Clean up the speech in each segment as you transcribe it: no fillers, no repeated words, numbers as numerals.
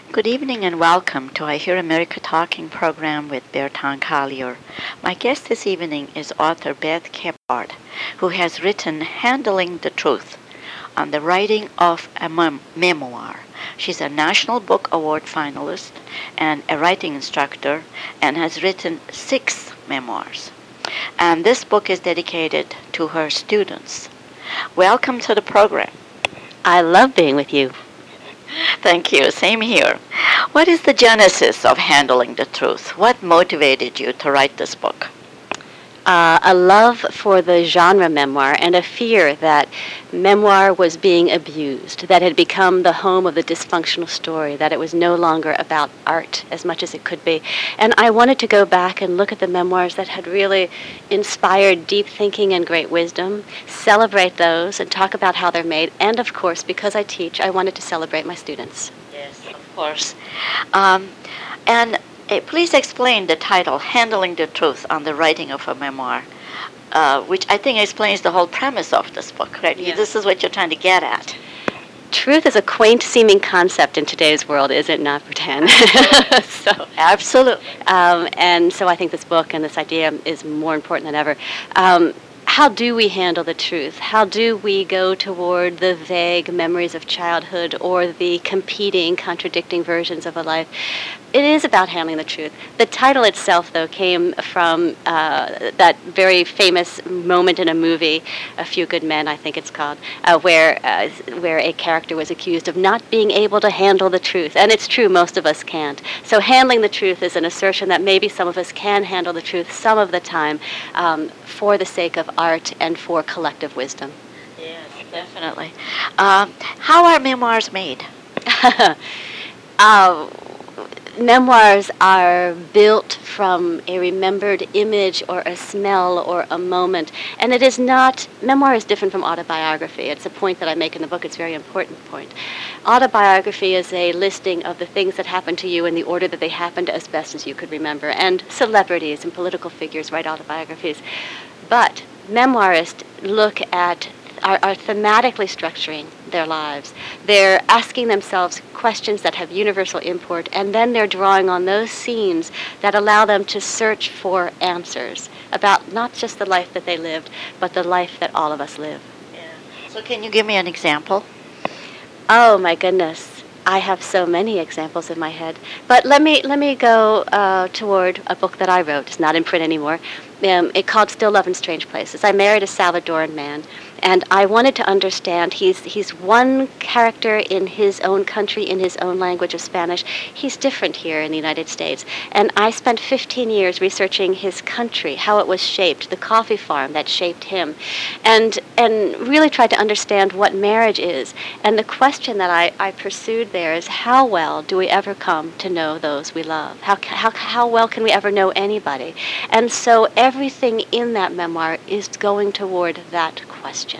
Good evening and welcome to I Hear America Talking program with Bertan Collier. My guest this evening is author Beth Kephart, who has written Handling the Truth on the writing of a memoir. She's a National Book Award finalist and a writing instructor and has written 6 memoirs. And this book is dedicated to her students. Welcome to the program. I love being with you. Thank you. Same here. What is the genesis of Handling the Truth? What motivated you to write this book? A love for the genre memoir and a fear that memoir was being abused, that had become the home of the dysfunctional story, that it was no longer about art as much as it could be. And I wanted to go back and look at the memoirs that had really inspired deep thinking and great wisdom, celebrate those and talk about how they're made. And of course, because I teach, I wanted to celebrate my students. Yes, of course. Please explain the title, Handling the Truth on the Writing of a Memoir, which I think explains the whole premise of this book, right? Yeah. This is what you're trying to get at. Truth is a quaint-seeming concept in today's world, is it not, Bertan? Absolutely. And so I think this book and this idea is more important than ever. How do we handle the truth? How do we go toward the vague memories of childhood or the competing, contradicting versions of a life? It is about handling the truth. The title itself, though, came from that very famous moment in a movie, A Few Good Men, I think it's called, where a character was accused of not being able to handle the truth. And it's true, most of us can't. So handling the truth is an assertion that maybe some of us can handle the truth some of the time for the sake of art and for collective wisdom. Yes, definitely. How are memoirs made? Memoirs are built from a remembered image or a smell or a moment. And it is not, memoir is different from autobiography. It's a point that I make in the book. It's a very important point. Autobiography is a listing of the things that happened to you in the order that they happened as best as you could remember. And celebrities and political figures write autobiographies. But memoirists look at are thematically structuring their lives. They're asking themselves questions that have universal import, and then they're drawing on those scenes that allow them to search for answers about not just the life that they lived, but the life that all of us live. Yeah. So can you give me an example? Oh, my goodness. I have so many examples in my head. But let me go toward a book that I wrote. It's not in print anymore. It's called Still Love in Strange Places. I married a Salvadoran man, and I wanted to understand, he's one character in his own country, in his own language of Spanish. He's different here in the United States. And I spent 15 years researching his country, how it was shaped, the coffee farm that shaped him, and really tried to understand what marriage is. And the question that I pursued there is, how well do we ever come to know those we love? How well can we ever know anybody? And so everything in that memoir is going toward that question.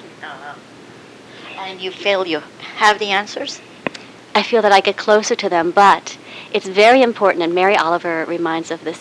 And you feel you have the answers? I feel that I get closer to them, but it's very important, and Mary Oliver reminds us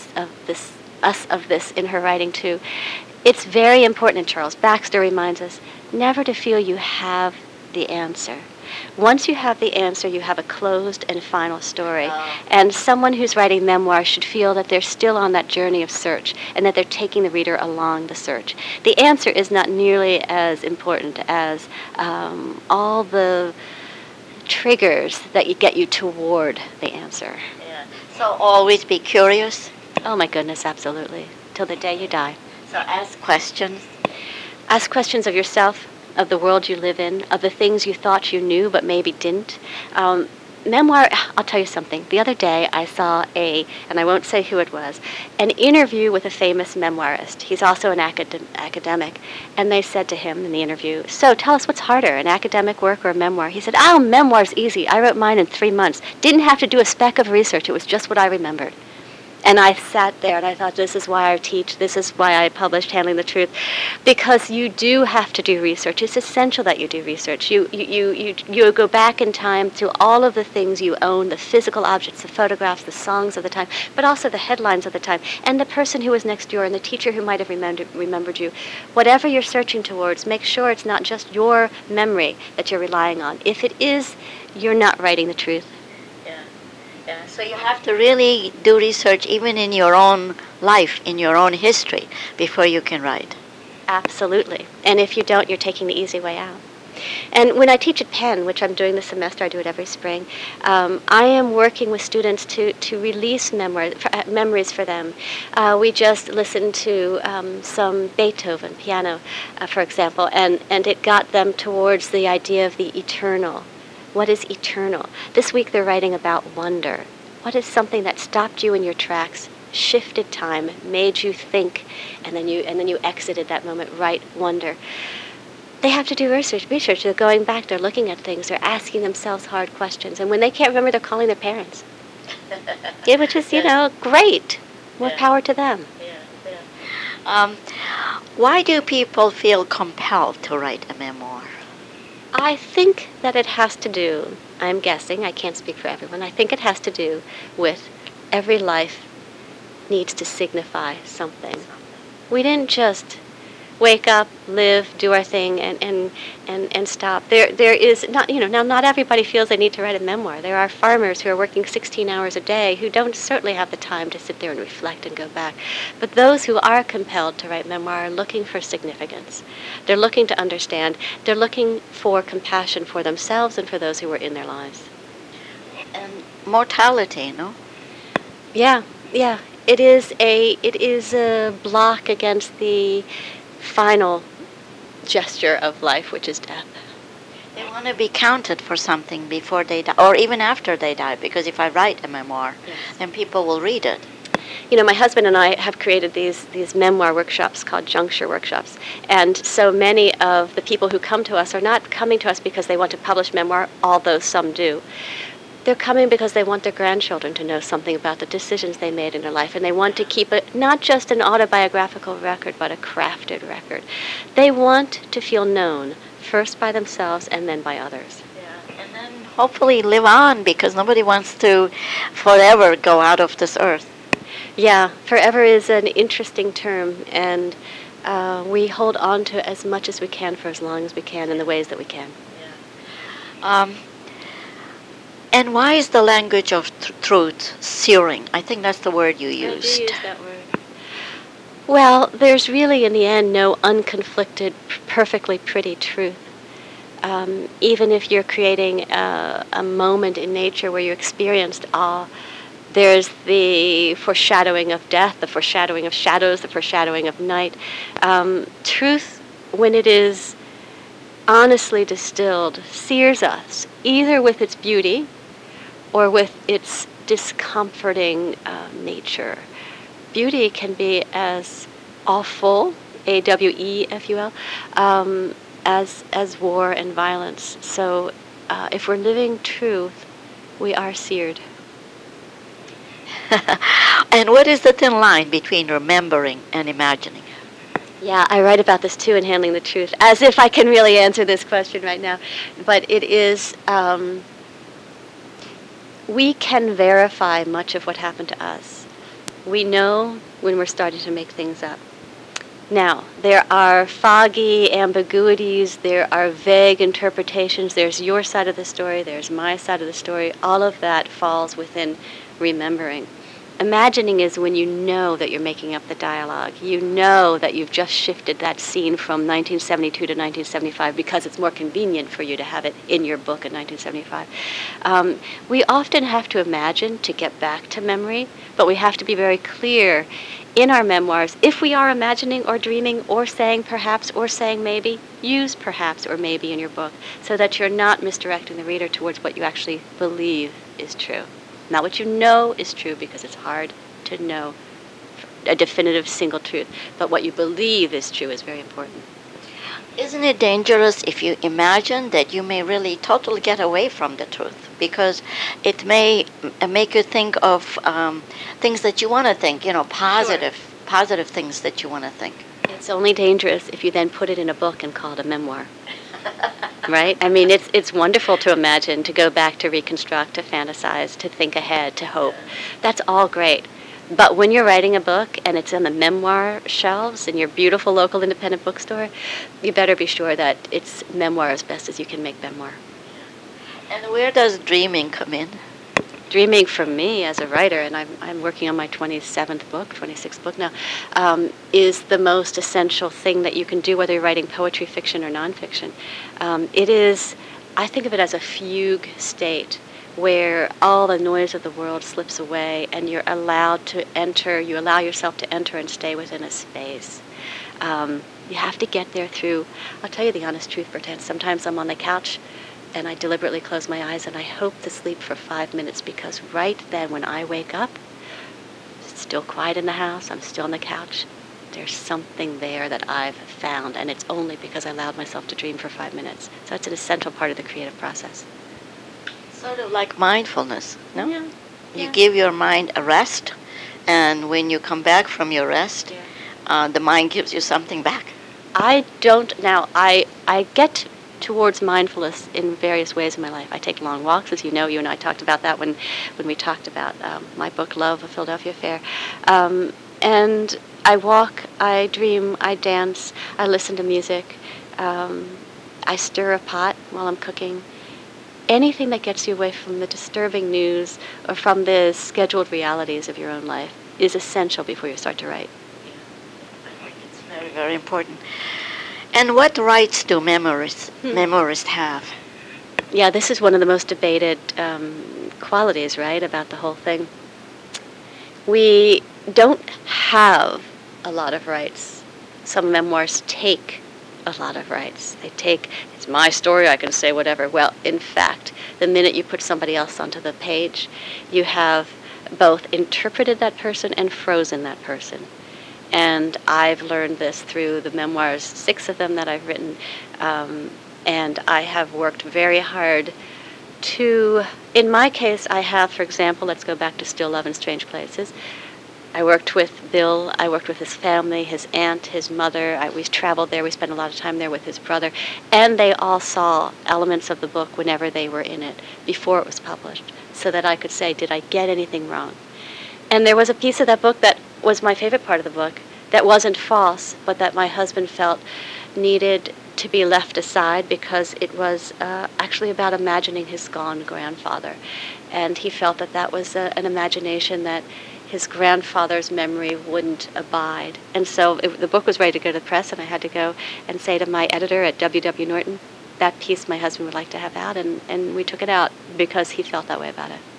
of this in her writing too. It's very important, and Charles Baxter reminds us, never to feel you have the answer. Once you have the answer, you have a closed and final story. And someone who's writing memoir should feel that they're still on that journey of search and that they're taking the reader along the search. The answer is not nearly as important as all the triggers that get you toward the answer. Yeah. So always be curious? Oh, my goodness, absolutely. Till the day you die. So ask questions? Ask questions of yourself, of the world you live in, of the things you thought you knew but maybe didn't. Memoir, I'll tell you something. The other day I saw and I won't say who it was, an interview with a famous memoirist. He's also an academic. And they said to him in the interview, so tell us what's harder, an academic work or a memoir? He said, memoir's easy. I wrote mine in 3 months. Didn't have to do a speck of research. It was just what I remembered. And I sat there and I thought, this is why I teach, this is why I published Handling the Truth, because you do have to do research. It's essential that you do research. You go back in time to all of the things you own, the physical objects, the photographs, the songs of the time, but also the headlines of the time, and the person who was next door, and the teacher who might have remembered you. Whatever you're searching towards, make sure it's not just your memory that you're relying on. If it is, you're not writing the truth. Yeah, so you have to really do research even in your own life, in your own history, before you can write. Absolutely. And if you don't, you're taking the easy way out. And when I teach at Penn, which I'm doing this semester, I do it every spring, I am working with students to release memories for them. We just listened to some Beethoven piano, for example, and it got them towards the idea of the eternal. What is eternal? This week they're writing about wonder. What is something that stopped you in your tracks, shifted time, made you think, and then you exited that moment, right? Wonder. They have to do research. They're going back, they're looking at things, they're asking themselves hard questions. And when they can't remember, they're calling their parents. Yeah, which is, great. More power to them. Why do people feel compelled to write a memoir? I think that it has to do, I'm guessing, I can't speak for everyone, I think it has to do with every life needs to signify something. We didn't just wake up, live, do our thing, and stop. There is not, now not everybody feels they need to write a memoir. There are farmers who are working 16 hours a day who don't certainly have the time to sit there and reflect and go back. But those who are compelled to write memoir are looking for significance. They're looking to understand. They're looking for compassion for themselves and for those who were in their lives. And mortality, no? Yeah. It is a block against the final gesture of life, which is death. They want to be counted for something before they die, or even after they die, because if I write a memoir, then people will read it. My husband and I have created these memoir workshops called Juncture Workshops, and so many of the people who come to us are not coming to us because they want to publish memoir, although some do. They're coming because they want their grandchildren to know something about the decisions they made in their life, and they want to keep it not just an autobiographical record, but a crafted record. They want to feel known, first by themselves and then by others. Yeah, and then hopefully live on, because nobody wants to forever go out of this earth. Yeah, forever is an interesting term, and we hold on to as much as we can for as long as we can in the ways that we can. Yeah. And why is the language of truth searing? I think that's the word you used. I do use that word. Well, there's really, in the end, no unconflicted, perfectly pretty truth. Even if you're creating a moment in nature where you experienced awe, there's the foreshadowing of death, the foreshadowing of shadows, the foreshadowing of night. Truth, when it is honestly distilled, sears us, either with its beauty or with its discomforting nature. Beauty can be as awful, AWEFUL, as war and violence. So if we're living truth, we are seared. And what is the thin line between remembering and imagining? Yeah, I write about this too in Handling the Truth, as if I can really answer this question right now. But it is, we can verify much of what happened to us. We know when we're starting to make things up. Now, there are foggy ambiguities, there are vague interpretations, there's your side of the story, there's my side of the story. All of that falls within remembering. Imagining is when you know that you're making up the dialogue. You know that you've just shifted that scene from 1972 to 1975 because it's more convenient for you to have it in your book in 1975. We often have to imagine to get back to memory, but we have to be very clear in our memoirs. If we are imagining or dreaming or saying perhaps or saying maybe, use perhaps or maybe in your book so that you're not misdirecting the reader towards what you actually believe is true. Not what you know is true, because it's hard to know a definitive single truth, but what you believe is true is very important. Isn't it dangerous if you imagine that you may really totally get away from the truth? Because it may make you think of things that you want to think, positive things that you want to think. It's only dangerous if you then put it in a book and call it a memoir. Right? I mean, it's wonderful to imagine, to go back, to reconstruct, to fantasize, to think ahead, to hope. That's all great. But when you're writing a book and it's on the memoir shelves in your beautiful local independent bookstore, you better be sure that it's memoir as best as you can make memoir. And where does dreaming come in? dreaming for me as a writer, and I'm working on my 26th book now, is the most essential thing that you can do, whether you're writing poetry, fiction, or nonfiction. It is, I think of it as a fugue state where all the noise of the world slips away and you're allowed to enter, you allow yourself to enter and stay within a space. You have to get there through, I'll tell you the honest truth, Bertan, sometimes I'm on the couch and I deliberately close my eyes and I hope to sleep for 5 minutes, because right then when I wake up, it's still quiet in the house, I'm still on the couch, there's something there that I've found, and it's only because I allowed myself to dream for 5 minutes. So it's an essential part of the creative process. Sort of like mindfulness, no? Yeah. You give your mind a rest, and when you come back from your rest, the mind gives you something back. I get towards mindfulness in various ways in my life. I take long walks, as you know. You and I talked about that when we talked about my book, Love, A Philadelphia Affair. And I walk, I dream, I dance, I listen to music, I stir a pot while I'm cooking. Anything that gets you away from the disturbing news or from the scheduled realities of your own life is essential before you start to write. It's very, very important. And what rights do memoirists have? Yeah, this is one of the most debated qualities, right, about the whole thing. We don't have a lot of rights. Some memoirs take a lot of rights. It's my story, I can say whatever. Well, in fact, the minute you put somebody else onto the page, you have both interpreted that person and frozen that person. And I've learned this through the memoirs, 6 of them that I've written, and I have worked very hard to, in my case, I have, for example, let's go back to Still Love in Strange Places. I worked with Bill, I worked with his family, his aunt, his mother. We traveled there, we spent a lot of time there with his brother, and they all saw elements of the book whenever they were in it, before it was published, so that I could say, did I get anything wrong? And there was a piece of that book that was my favorite part of the book, that wasn't false, but that my husband felt needed to be left aside because it was actually about imagining his gone grandfather. And he felt that that was an imagination that his grandfather's memory wouldn't abide. And so the book was ready to go to the press, and I had to go and say to my editor at W.W. Norton, that piece my husband would like to have out, and we took it out because he felt that way about it.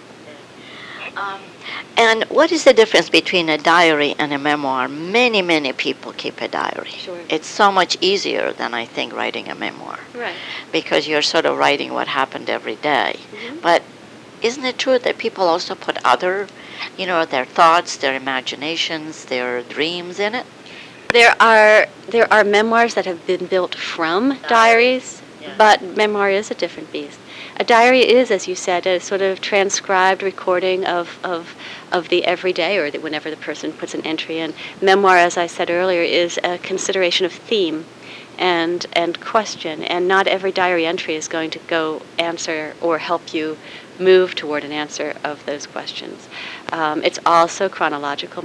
And what is the difference between a diary and a memoir? Many, many people keep a diary. Sure. It's so much easier than, I think, writing a memoir. Right. Because you're sort of writing what happened every day. Mm-hmm. But isn't it true that people also put other, their thoughts, their imaginations, their dreams in it? There are memoirs that have been built from diaries, but memoir is a different beast. A diary is, as you said, a sort of transcribed recording of the everyday, or whenever the person puts an entry in. Memoir, as I said earlier, is a consideration of theme and question, and not every diary entry is going to go answer or help you move toward an answer of those questions. It's also chronological.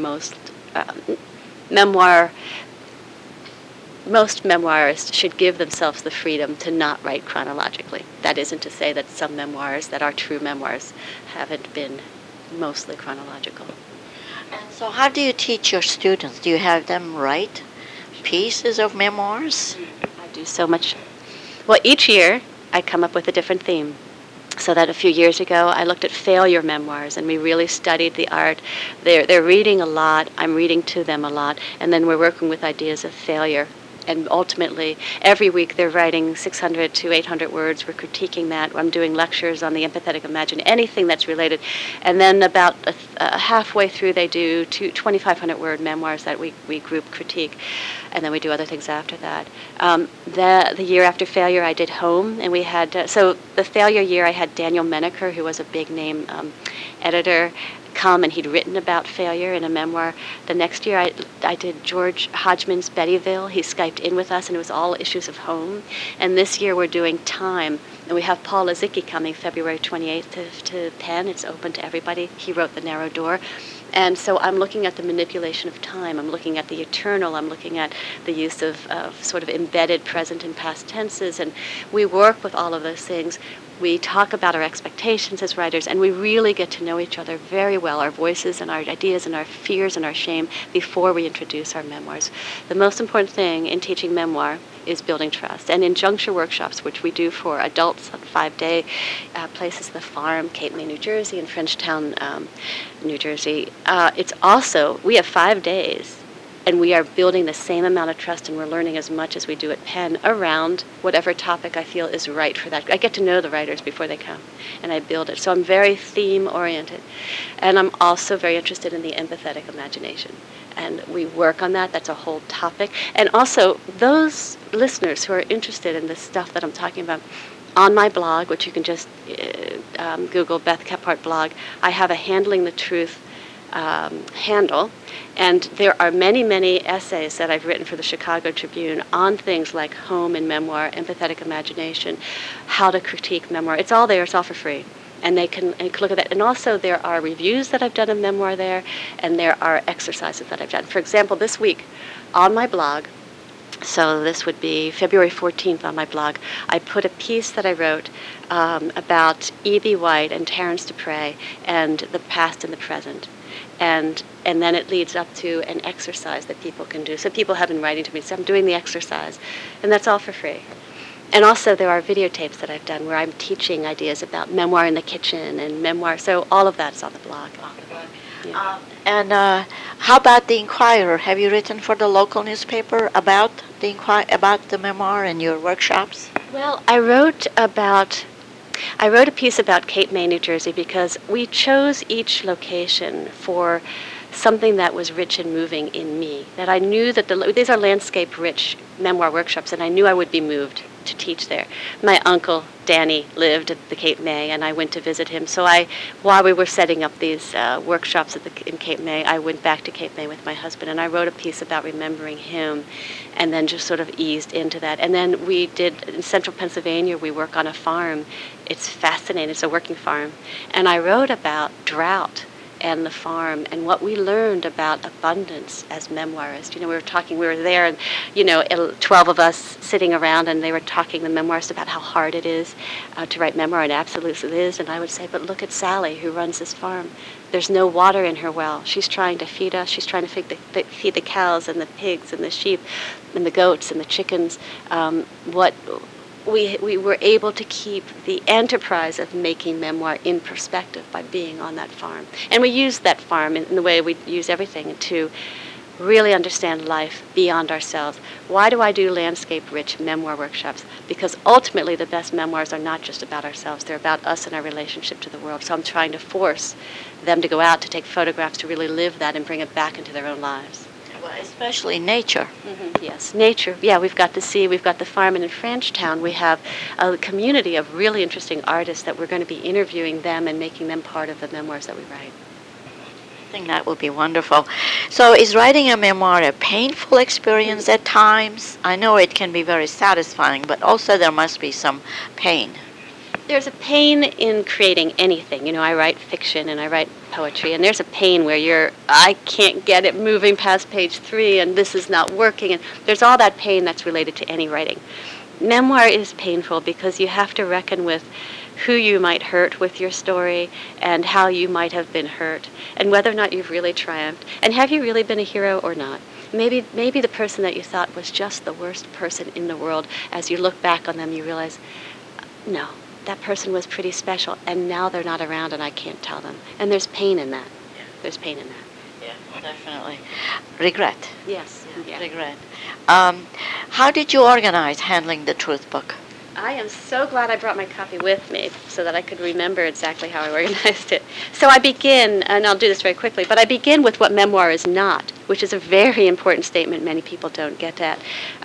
Most memoirists should give themselves the freedom to not write chronologically. That isn't to say that some memoirs that are true memoirs haven't been mostly chronological. And so how do you teach your students? Do you have them write pieces of memoirs? I do so much. Well, each year I come up with a different theme. So that a few years ago I looked at failure memoirs, and we really studied the art. They're reading a lot, I'm reading to them a lot, and then we're working with ideas of failure. And ultimately, every week they're writing 600 to 800 words. We're critiquing that. I'm doing lectures on the empathetic imagination, anything that's related. And then about halfway through, they do 2,500-word memoirs that we group critique. And then we do other things after that. The year after failure, I did Home. And we had, so the failure year, I had Daniel Menaker, who was a big-name editor, come, and he'd written about failure in a memoir. The next year, I did George Hodgman's Bettyville. He Skyped in with us, and it was all issues of home. And this year, we're doing time. And we have Paul Lizicki coming February 28th to Penn. It's open to everybody. He wrote The Narrow Door. And so I'm looking at the manipulation of time. I'm looking at the eternal. I'm looking at the use of sort of embedded present and past tenses. And we work with all of those things. We talk about our expectations as writers, and we really get to know each other very well, our voices and our ideas and our fears and our shame, before we introduce our memoirs. The most important thing in teaching memoir is building trust. And in juncture workshops, which we do for adults on 5-day places, the Farm, Cape May, New Jersey, and Frenchtown, New Jersey, it's also, we have 5 days, and we are building the same amount of trust, and we're learning as much as we do at Penn around whatever topic I feel is right for that. I get to know the writers before they come, and I build it. So I'm very theme-oriented. And I'm also very interested in the empathetic imagination. And we work on that. That's a whole topic. And also, those listeners who are interested in this stuff that I'm talking about, on my blog, which you can just Google Beth Kephart blog, I have a Handling the Truth handle, and there are many, many essays that I've written for the Chicago Tribune on things like home and memoir, empathetic imagination, how to critique memoir. It's all there. It's all for free. And they can look at that. And also there are reviews that I've done of memoir there, and there are exercises that I've done. For example, this week on my blog, so this would be February 14th on my blog, I put a piece that I wrote about E.B. White and Terence Dupre and the past and the present. And then it leads up to an exercise that people can do. So people have been writing to me, so I'm doing the exercise. And that's all for free. And also there are videotapes that I've done where I'm teaching ideas about memoir in the kitchen and memoir. So all of that's on the blog. Yeah. And how about the Inquirer? Have you written for the local newspaper about the memoir and your workshops? Well, I wrote a piece about Cape May, New Jersey, because we chose each location for something that was rich and moving in me. That I knew that these are landscape-rich memoir workshops, and I knew I would be moved to teach there. My uncle, Danny, lived at the Cape May, and I went to visit him. So while we were setting up these workshops in Cape May, I went back to Cape May with my husband, and I wrote a piece about remembering him, and then just sort of eased into that. And then we did, in central Pennsylvania, we work on a farm. It's fascinating. It's a working farm. And I wrote about drought and the farm and what we learned about abundance as memoirists. You know, we were there, and, 12 of us sitting around, and they were talking, the memoirists, about how hard it is to write memoir, and absolutely it is. And I would say, but look at Sally, who runs this farm. There's no water in her well. She's trying to feed us. She's trying to feed the cows and the pigs and the sheep and the goats and the chickens. We were able to keep the enterprise of making memoir in perspective by being on that farm. And we used that farm in the way we use everything to really understand life beyond ourselves. Why do I do landscape-rich memoir workshops? Because ultimately the best memoirs are not just about ourselves. They're about us and our relationship to the world. So I'm trying to force them to go out, to take photographs, to really live that and bring it back into their own lives. Well, especially nature. Mm-hmm. Yes, nature. Yeah, we've got the sea, we've got the farm, and in Frenchtown we have a community of really interesting artists that we're going to be interviewing them and making them part of the memoirs that we write. I think that would be wonderful. So is writing a memoir a painful experience at times? I know it can be very satisfying, but also there must be some pain. There's a pain in creating anything. I write fiction and I write poetry, and there's a pain where I can't get it moving past page 3, and this is not working, and there's all that pain that's related to any writing. Memoir is painful because you have to reckon with who you might hurt with your story and how you might have been hurt and whether or not you've really triumphed and have you really been a hero or not. Maybe the person that you thought was just the worst person in the world, as you look back on them, you realize, no, that person was pretty special, and now they're not around and I can't tell them. And there's pain in that. Yeah. There's pain in that. Yeah, definitely. Regret. Yes. Yeah. Regret. How did you organize Handling the Truth book? I am so glad I brought my copy with me so that I could remember exactly how I organized it. So I begin, and I'll do this very quickly, but I begin with what memoir is not. which is a very important statement many people don't get at.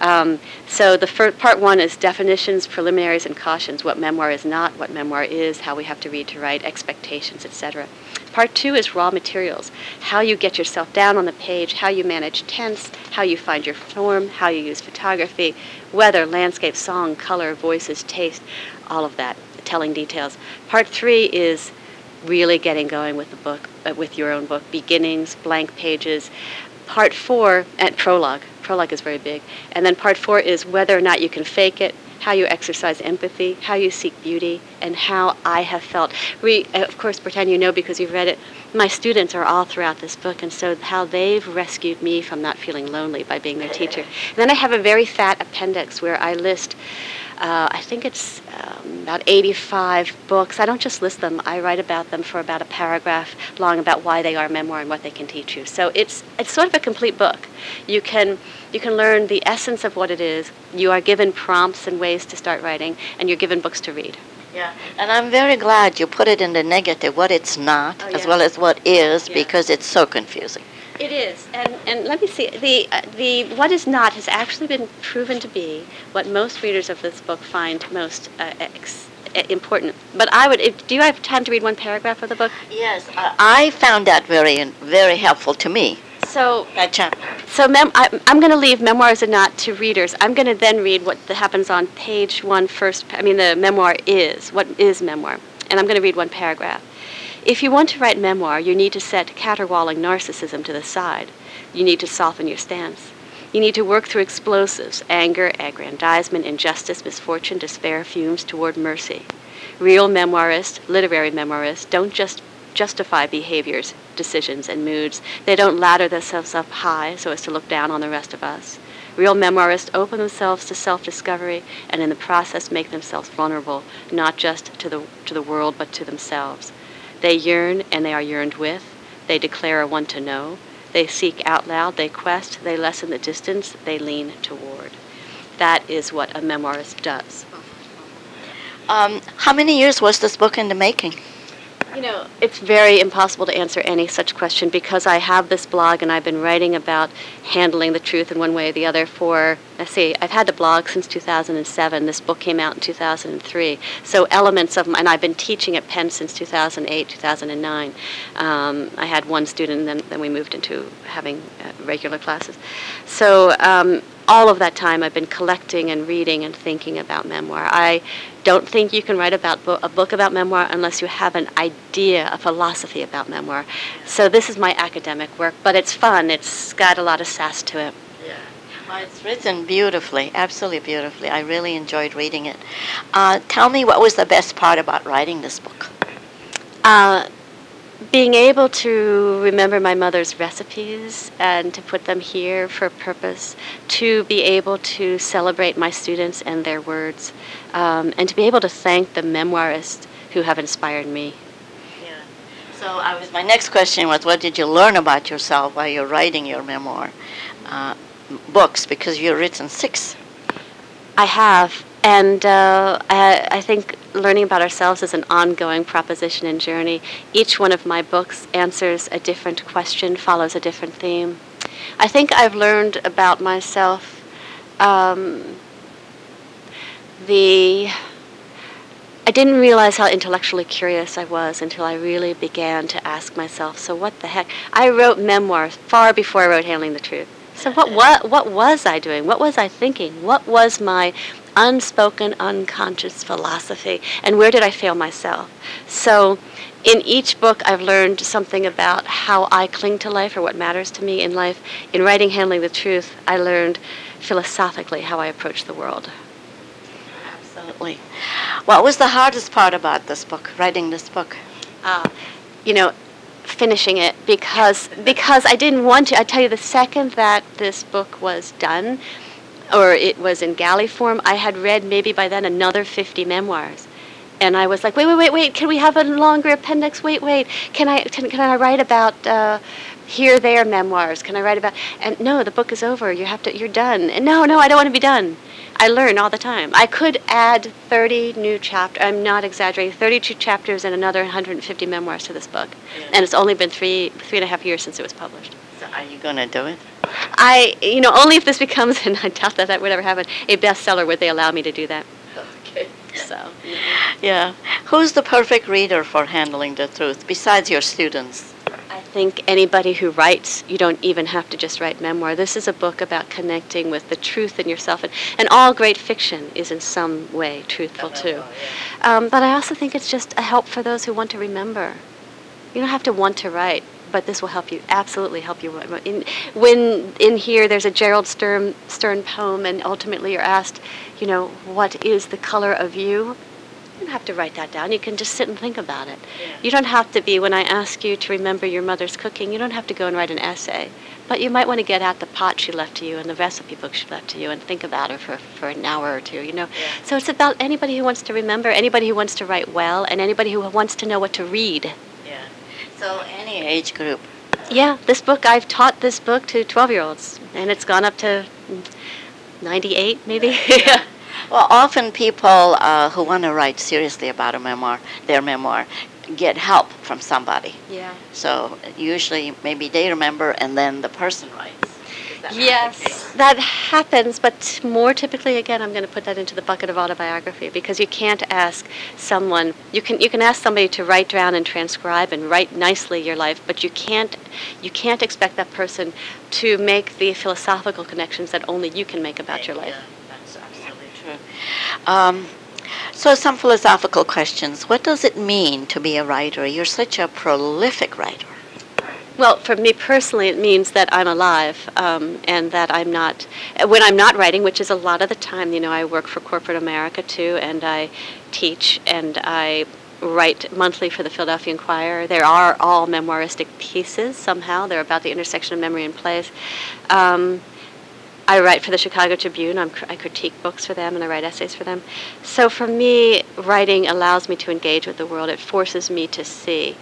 So the first, part one is definitions, preliminaries, and cautions, what memoir is not, what memoir is, how we have to read to write, expectations, etc. Part two is raw materials, how you get yourself down on the page, how you manage tense, how you find your form, how you use photography, weather, landscape, song, color, voices, taste, all of that, telling details. Part three is really getting going with the book, with your own book, beginnings, blank pages. Part four, and prologue. Prologue is very big. And then part four is whether or not you can fake it, how you exercise empathy, how you seek beauty, and how I have felt. Of course, pretend you know because you've read it. My students are all throughout this book, and so how they've rescued me from not feeling lonely by being their teacher. And then I have a very fat appendix where I list, I think it's about 85 books. I don't just list them. I write about them for about a paragraph long about why they are memoir and what they can teach you. So it's sort of a complete book. You can learn the essence of what it is. You are given prompts and ways to start writing, and you're given books to read. Yeah, and I'm very glad you put it in the negative, what it's not, as well as what is, because it's so confusing. It is, and let me see. The what is not has actually been proven to be what most readers of this book find most important. But do you have time to read one paragraph of the book? Yes, I found that very helpful to me. So that chapter. So I'm going to leave memoirs or not to readers. I'm going to then read what happens on page one first. I mean, the memoir is what is memoir, and I'm going to read one paragraph. If you want to write memoir, you need to set caterwauling narcissism to the side. You need to soften your stance. You need to work through explosives, anger, aggrandizement, injustice, misfortune, despair, fumes toward mercy. Real memoirists, literary memoirists, don't just justify behaviors, decisions, and moods. They don't ladder themselves up high so as to look down on the rest of us. Real memoirists open themselves to self-discovery and in the process make themselves vulnerable, not just to the world but to themselves. They yearn and they are yearned with. They declare a want to know. They seek out loud. They quest. They lessen the distance. They lean toward. That is what a memoirist does. How many years was this book in the making? You know, it's very impossible to answer any such question because I have this blog and I've been writing about handling the truth in one way or the other for, I've had the blog since 2007. This book came out in 2003. So elements of and I've been teaching at Penn since 2008, 2009. I had one student and then we moved into having regular classes. So all of that time I've been collecting and reading and thinking about memoir. I don't think you can write about a book about memoir unless you have an idea, a philosophy about memoir. So this is my academic work, but it's fun. It's got a lot of sass to it. Yeah. Well, it's written beautifully, absolutely beautifully. I really enjoyed reading it. Tell me, what was the best part about writing this book? Being able to remember my mother's recipes and to put them here for a purpose, to be able to celebrate my students and their words, and to be able to thank the memoirists who have inspired me. Yeah. So my next question was, what did you learn about yourself while you're writing your memoir books? Because you've written 6. I have. And I think learning about ourselves is an ongoing proposition and journey. Each one of my books answers a different question, follows a different theme. I think I've learned about myself I didn't realize how intellectually curious I was until I really began to ask myself, so what the heck? I wrote memoirs far before I wrote Handling the Truth. So what was I doing? What was I thinking? What was my unspoken, unconscious philosophy? And where did I fail myself? So in each book, I've learned something about how I cling to life or what matters to me in life. In writing Handling the Truth, I learned philosophically how I approach the world. Absolutely. What was the hardest part about this book, writing this book? Finishing it because I didn't want to. I tell you, the second that this book was done, or it was in galley form, I had read maybe by then another 50 memoirs. And I was like, wait, can we have a longer appendix? Wait, can I write about here, there memoirs? Can I write about, and no, the book is over, you're done. And no, I don't want to be done. I learn all the time. I could add 30 new chapters. I'm not exaggerating. 32 chapters and another 150 memoirs to this book. Yeah. And it's only been three and a half years since it was published. So are you going to do it? Only if this becomes, and I doubt that would ever happen, a bestseller would they allow me to do that. Okay. So. Yeah. Who's the perfect reader for Handling the Truth, besides your students? I think anybody who writes, you don't even have to just write memoir. This is a book about connecting with the truth in yourself, and all great fiction is in some way truthful too. But I also think it's just a help for those who want to remember. You don't have to want to write, but this will help you, absolutely help you. When in here there's a Gerald Stern poem, and ultimately you're asked, what is the color of you? You don't have to write that down. You can just sit and think about it. Yeah. You don't have to be, when I ask you to remember your mother's cooking, you don't have to go and write an essay. But you might want to get out the pot she left to you and the recipe book she left to you and think about her for an hour or two, Yeah. So it's about anybody who wants to remember, anybody who wants to write well, and anybody who wants to know what to read. Yeah. So any age group. Yeah, this book, I've taught this book to 12-year-olds, and it's gone up to 98 maybe. Yeah. Well, often people who want to write seriously about their memoir, get help from somebody. Yeah. So usually maybe they remember and then the person writes. Is that not the case? Yes, that happens, but more typically, again, I'm going to put that into the bucket of autobiography, because you can't ask someone, you can ask somebody to write down and transcribe and write nicely your life, but you can't expect that person to make the philosophical connections that only you can make about your life. Yeah, that's absolutely true. So some philosophical questions. What does it mean to be a writer? You're such a prolific writer. Well, for me personally, it means that I'm alive, and that when I'm not writing, which is a lot of the time, I work for corporate America too, and I teach, and I write monthly for the Philadelphia Inquirer. There are all memoiristic pieces somehow. They're about the intersection of memory and place. I write for the Chicago Tribune. I critique books for them, and I write essays for them. So for me, writing allows me to engage with the world. It forces me to see.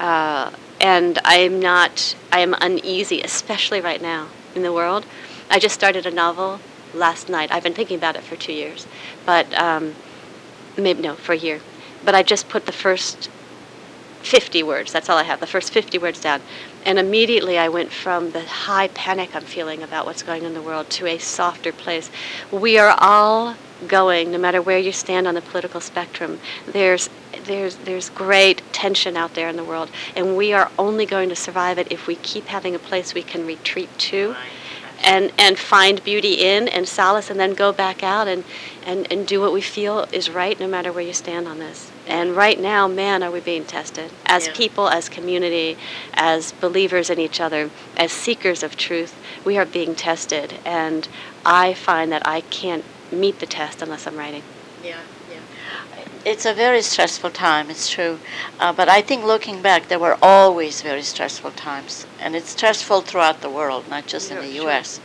And I am uneasy, especially right now in the world. I just started a novel last night. I've been thinking about it for 2 years, but for a year. But I just put the first 50 words, that's all I have, the first 50 words down. And immediately I went from the high panic I'm feeling about what's going on in the world to a softer place. We are all going, no matter where you stand on the political spectrum, there's great tension out there in the world, and we are only going to survive it if we keep having a place we can retreat to and find beauty in and solace, and then go back out and do what we feel is right, no matter where you stand on this. And right now, man, are we being tested. As people, as community, as believers in each other, as seekers of truth, we are being tested. And I find that I can't meet the test unless I'm writing. Yeah. It's a very stressful time, it's true. But I think looking back, there were always very stressful times. And it's stressful throughout the world, not just in the U.S.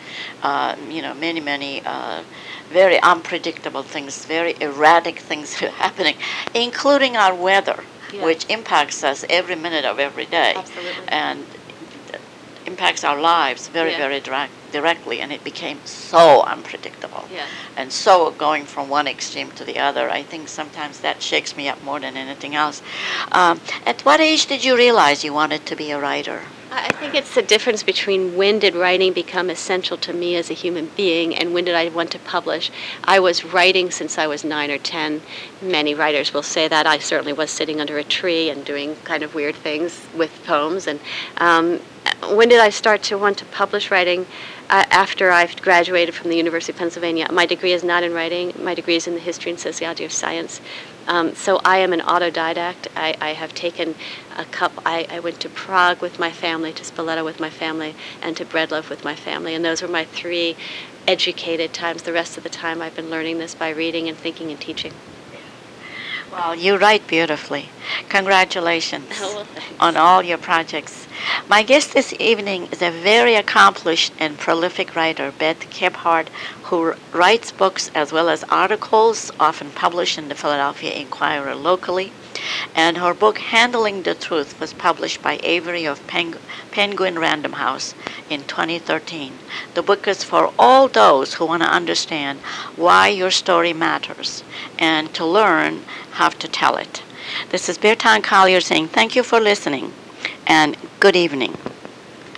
Many very unpredictable things, very erratic things are happening, including our weather, which impacts us every minute of every day. Absolutely. And impacts our lives very directly, and it became so unpredictable. Yeah. And so going from one extreme to the other, I think sometimes that shakes me up more than anything else. At what age did you realize you wanted to be a writer? I think it's the difference between when did writing become essential to me as a human being and when did I want to publish. I was writing since I was 9 or 10. Many writers will say that. I certainly was sitting under a tree and doing kind of weird things with poems. And when did I start to want to publish writing? After I've graduated from the University of Pennsylvania. My degree is not in writing. My degree is in the history and sociology of science. So I am an autodidact. I have taken I went to Prague with my family, to Spoleto with my family, and to Breadloaf with my family. And those were my 3 educated times. The rest of the time I've been learning this by reading and thinking and teaching. Well, you write beautifully. Congratulations Thanks. on all your projects. My guest this evening is a very accomplished and prolific writer, Beth Kephart, who writes books as well as articles, often published in the Philadelphia Inquirer locally. And her book, Handling the Truth, was published by Avery of Penguin Random House in 2013. The book is for all those who want to understand why your story matters and to learn how to tell it. This is Bertan Collier saying thank you for listening and good evening.